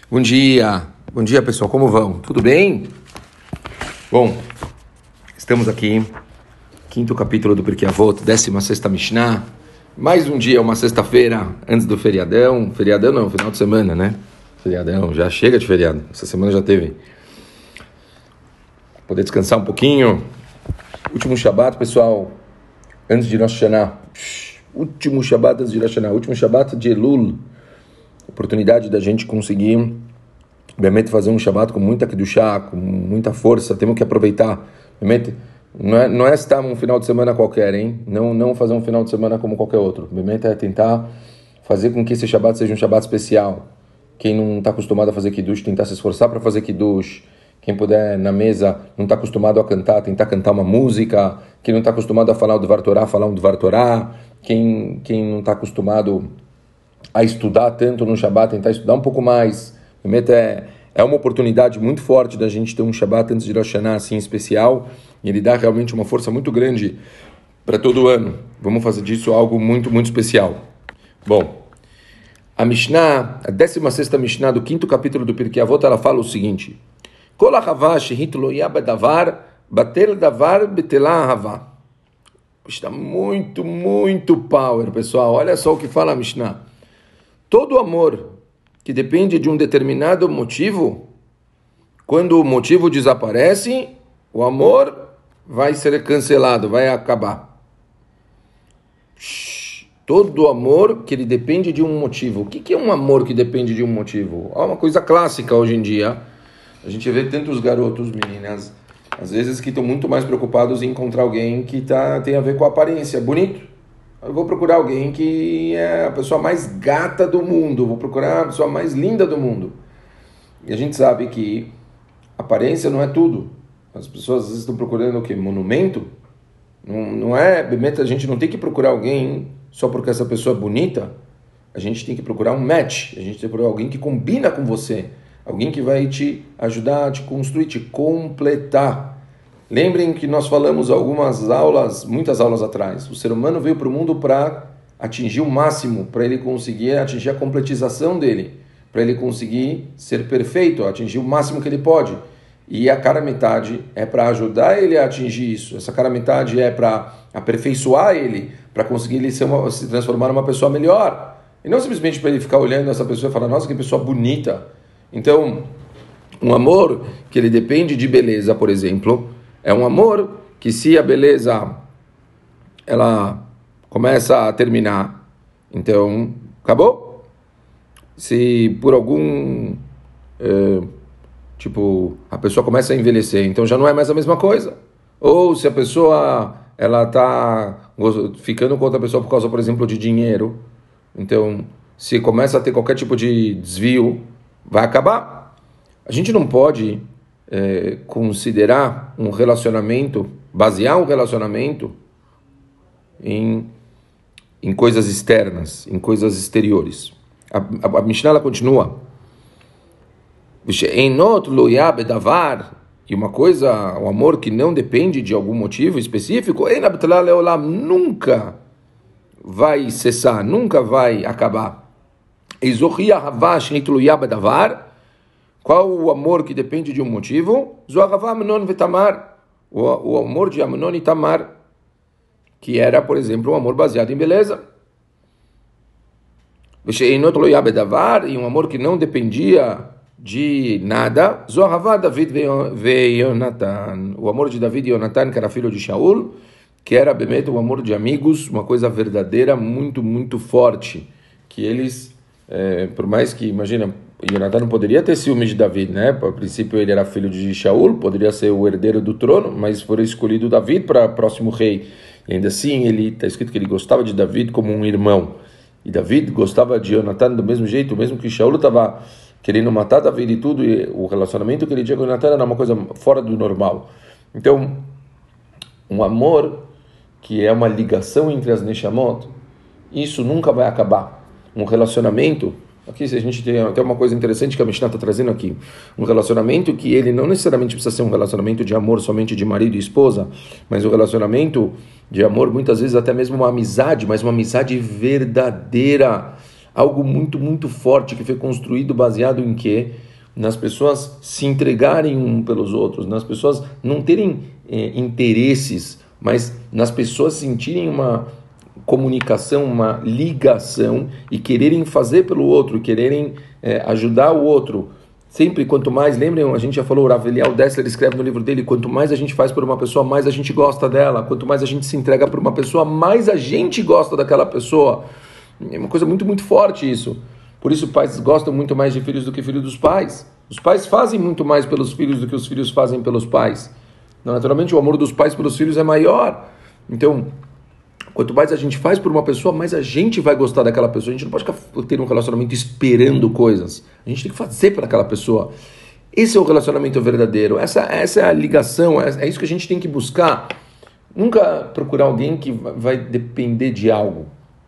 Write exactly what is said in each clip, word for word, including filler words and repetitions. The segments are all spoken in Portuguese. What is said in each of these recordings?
Bom dia, bom dia pessoal, como vão? Tudo bem? Bom, estamos aqui, quinto capítulo do Pirkei Avot, décima sexta Mishnah. Mais um dia, uma sexta-feira, antes do feriadão. Feriadão não, final de semana, né? Feriadão, já chega de feriado, essa semana já teve. Poder descansar um pouquinho. Último Shabbat, pessoal, antes de Rosh Hashanah. Último Shabbat antes de Rosh Hashanah, último Shabbat de Elul. Oportunidade da gente conseguir realmente fazer um Shabbat com muita Kedushá, com muita força. Temos que aproveitar. Realmente, não é, não é estar um final de semana qualquer, hein? Não, não fazer um final de semana como qualquer outro. Realmente é tentar fazer com que esse Shabbat seja um Shabbat especial. Quem não está acostumado a fazer Kiddush, tentar se esforçar para fazer Kiddush. Quem puder, na mesa, não está acostumado a cantar, tentar cantar uma música. Quem não está acostumado a falar o Dvar Torá, falar um Dvar Torá. Quem, quem não está acostumado a estudar tanto no Shabbat, tentar estudar um pouco mais. Realmente é, é uma oportunidade muito forte da gente ter um Shabbat antes de Rosh Hashanah assim especial. E ele dá realmente uma força muito grande para todo ano. Vamos fazer disso algo muito, muito especial. Bom, a Mishnah, a décima sexta Mishnah do quinto capítulo do Pirkei Avot, ela fala o seguinte: Kol ha'chava shehit lo yah badavar, batel davar betelah ha'havah. Está muito, muito power, pessoal. Olha só o que fala a Mishnah. Todo amor que depende de um determinado motivo, quando o motivo desaparece, o amor vai ser cancelado, vai acabar. Todo amor que ele depende de um motivo. O que é um amor que depende de um motivo? É uma coisa clássica hoje em dia. A gente vê tantos garotos, meninas, às vezes que estão muito mais preocupados em encontrar alguém que tá, tem a ver com a aparência, bonito. Eu vou procurar alguém que é a pessoa mais gata do mundo, vou procurar a pessoa mais linda do mundo. E a gente sabe que aparência não é tudo. As pessoas às vezes estão procurando o quê? Monumento? Não, não é, a gente não tem que procurar alguém só porque essa pessoa é bonita. A gente tem que procurar um match, a gente tem que procurar alguém que combina com você. Alguém que vai te ajudar a te construir, te completar. Lembrem que nós falamos algumas aulas, muitas aulas atrás. O ser humano veio para o mundo para atingir o máximo, para ele conseguir atingir a completização dele, para ele conseguir ser perfeito, atingir o máximo que ele pode. E a cara metade é para ajudar ele a atingir isso. Essa cara metade é para aperfeiçoar ele, para conseguir ele ser uma, se transformar numa pessoa melhor. E não simplesmente para ele ficar olhando essa pessoa e falar, nossa, que pessoa bonita. Então, um amor que ele depende de beleza, por exemplo, é um amor que se a beleza ela começa a terminar, então acabou. Se por algum é, tipo a pessoa começa a envelhecer, então já não é mais a mesma coisa. Ou se a pessoa ela está ficando com outra pessoa por causa, por exemplo, de dinheiro, então se começa a ter qualquer tipo de desvio, vai acabar. A gente não pode é, considerar um relacionamento, basear um relacionamento em, em coisas externas, em coisas exteriores. A, a, a Mishnah ela continua. E uma coisa, um amor que não depende de algum motivo específico, nunca vai cessar, nunca vai acabar. Qual o amor que depende de um motivo? O, o amor de Amnon e Tamar, que era, por exemplo, um amor baseado em beleza. E um amor que não dependia de nada. O amor de David e Jonathan, que era filho de Shaul, que era um amor de amigos, uma coisa verdadeira, muito, muito forte, que eles É, por mais que, imagina, Jonathan não poderia ter ciúme de David, né? A princípio ele era filho de Shaul, poderia ser o herdeiro do trono, mas foi escolhido David para próximo rei. E ainda assim, ele está escrito que ele gostava de David como um irmão. E David gostava de Jonathan do mesmo jeito, mesmo que Shaul estava querendo matar David e tudo, e o relacionamento que ele tinha com Jonathan era uma coisa fora do normal. Então, um amor que é uma ligação entre as Neshamot, isso nunca vai acabar. Um relacionamento, aqui a gente tem até uma coisa interessante que a Mishnah está trazendo aqui, um relacionamento que ele não necessariamente precisa ser um relacionamento de amor somente de marido e esposa, mas um relacionamento de amor, muitas vezes até mesmo uma amizade, mas uma amizade verdadeira, algo muito, muito forte que foi construído baseado em quê? Nas pessoas se entregarem um pelos outros, nas pessoas não terem eh, interesses, mas nas pessoas sentirem uma comunicação, uma ligação e quererem fazer pelo outro, quererem eh, ajudar o outro. Sempre, quanto mais, lembrem, a gente já falou, o Rav Eliyahu Dessler escreve no livro dele, quanto mais a gente faz por uma pessoa, mais a gente gosta dela, quanto mais a gente se entrega por uma pessoa, mais a gente gosta daquela pessoa. É uma coisa muito, muito forte isso. Por isso pais gostam muito mais de filhos do que filhos dos pais. Os pais fazem muito mais pelos filhos do que os filhos fazem pelos pais. Naturalmente o amor dos pais pelos filhos é maior. Então, quanto mais a gente faz por uma pessoa, mais a gente vai gostar daquela pessoa. A gente não pode ficar, ter um relacionamento esperando coisas. A gente tem que fazer para aquela pessoa. Esse é o relacionamento verdadeiro. Essa, essa é a ligação. É, é isso que a gente tem que buscar. Nunca procurar alguém que vai depender de algo.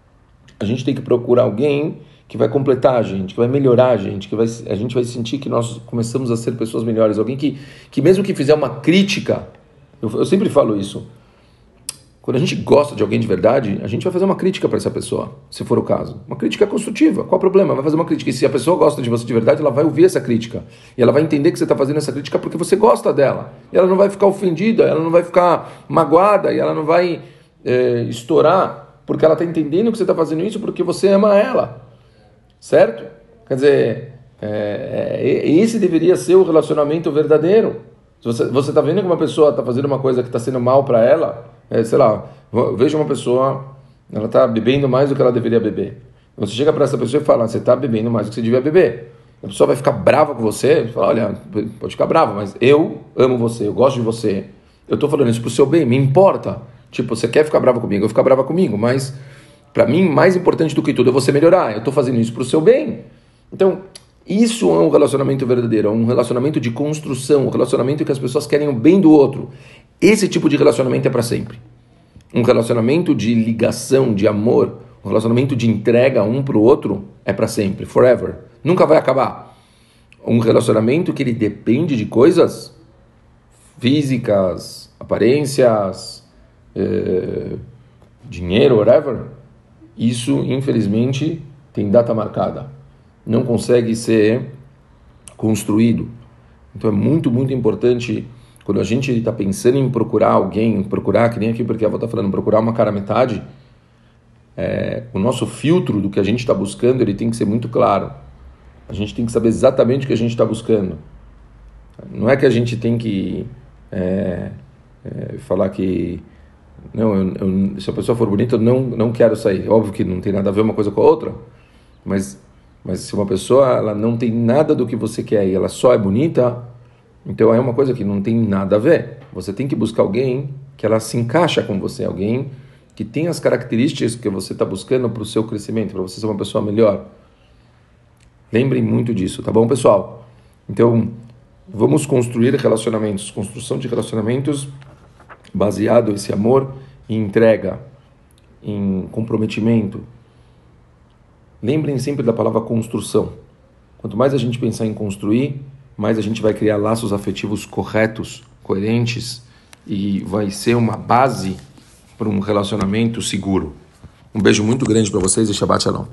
A gente tem que procurar alguém que vai completar a gente, que vai melhorar a gente, que vai, a gente vai sentir que nós começamos a ser pessoas melhores. Alguém que, que mesmo que fizer uma crítica, eu, eu sempre falo isso, quando a gente gosta de alguém de verdade, a gente vai fazer uma crítica para essa pessoa, se for o caso. Uma crítica construtiva. Qual o problema? Vai fazer uma crítica. E se a pessoa gosta de você de verdade, ela vai ouvir essa crítica. E ela vai entender que você está fazendo essa crítica porque você gosta dela. E ela não vai ficar ofendida, ela não vai ficar magoada, e ela não vai é, estourar, porque ela está entendendo que você está fazendo isso porque você ama ela. Certo? Quer dizer, é, é, esse deveria ser o relacionamento verdadeiro. Se você está vendo que uma pessoa está fazendo uma coisa que está sendo mal para ela, é, sei lá, veja uma pessoa, ela está bebendo mais do que ela deveria beber. Você chega para essa pessoa e fala, você está bebendo mais do que você devia beber. A pessoa vai ficar brava com você, fala, olha, pode ficar brava, mas eu amo você, eu gosto de você, eu estou falando isso para o seu bem, me importa. Tipo, você quer ficar brava comigo, eu ficar brava comigo, mas para mim, mais importante do que tudo é você melhorar. Eu estou fazendo isso para o seu bem. Então, isso é um relacionamento verdadeiro, é um relacionamento de construção, um relacionamento que as pessoas querem o bem do outro. Esse tipo de relacionamento é para sempre. Um relacionamento de ligação, de amor, um relacionamento de entrega um para o outro é para sempre, forever. Nunca vai acabar. Um relacionamento que ele depende de coisas físicas, aparências, eh, dinheiro, whatever. Isso, infelizmente, tem data marcada. Não consegue ser construído. Então é muito, muito importante, quando a gente está pensando em procurar alguém, procurar, que nem aqui porque a avó está falando, procurar uma cara metade, é, o nosso filtro do que a gente está buscando, ele tem que ser muito claro. A gente tem que saber exatamente o que a gente está buscando. Não é que a gente tem que é, é, falar que não, eu, eu, se a pessoa for bonita, eu não, não quero sair. Óbvio que não tem nada a ver uma coisa com a outra, mas, mas se uma pessoa ela não tem nada do que você quer e ela só é bonita, então é uma coisa que não tem nada a ver. Você tem que buscar alguém que ela se encaixa com você, alguém que tem as características que você está buscando para o seu crescimento, para você ser uma pessoa melhor. Lembrem muito disso, tá bom, pessoal? Então, vamos construir relacionamentos, construção de relacionamentos baseado esse amor em entrega, em comprometimento. Lembrem sempre da palavra construção. Quanto mais a gente pensar em construir, mais a gente vai criar laços afetivos corretos, coerentes, e vai ser uma base para um relacionamento seguro. Um beijo muito grande para vocês e Shabbat Shalom.